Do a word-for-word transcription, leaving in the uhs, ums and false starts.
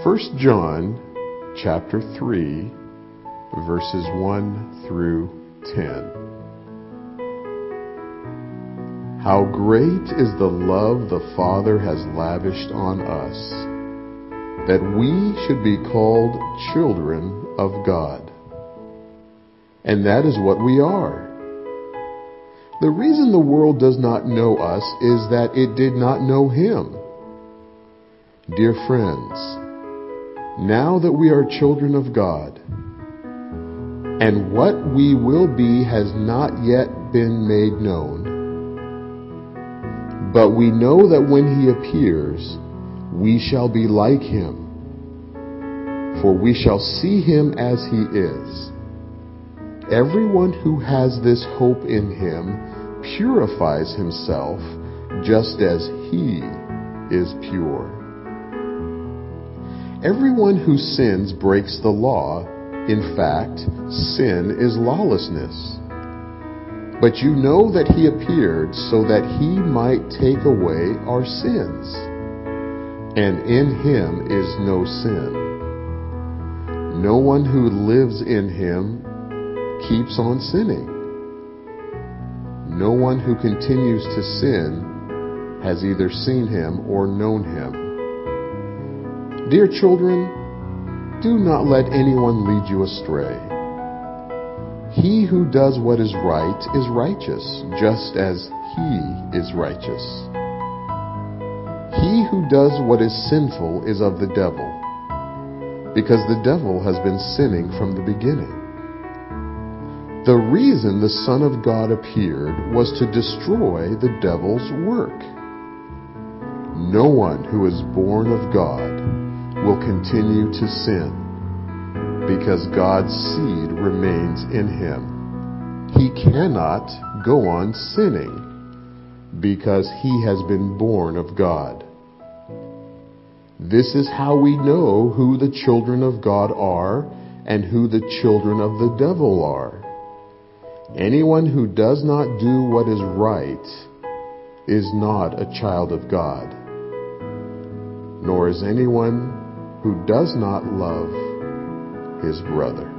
First John chapter three, verses one through ten. How great is the love the Father has lavished on us, that we should be called children of God. And that is what we are. The reason the world does not know us is that it did not know Him. Dear friends, now that we are children of God, and what we will be has not yet been made known, but we know that when He appears, we shall be like Him, for we shall see Him as He is. Everyone who has this hope in Him purifies himself just as He is pure. Everyone who sins breaks the law. In fact, sin is lawlessness. But you know that He appeared so that He might take away our sins. And in Him is no sin. No one who lives in Him keeps on sinning. No one who continues to sin has either seen Him or known Him. Dear children, do not let anyone lead you astray. He who does what is right is righteous, just as He is righteous. He who does what is sinful is of the devil, because the devil has been sinning from the beginning. The reason the Son of God appeared was to destroy the devil's work. No one who is born of God will continue to sin, because God's seed remains in him. He cannot go on sinning, because he has been born of God. This is how we know who the children of God are and who the children of the devil are. Anyone who does not do what is right is not a child of God, nor is anyone who does not love his brother.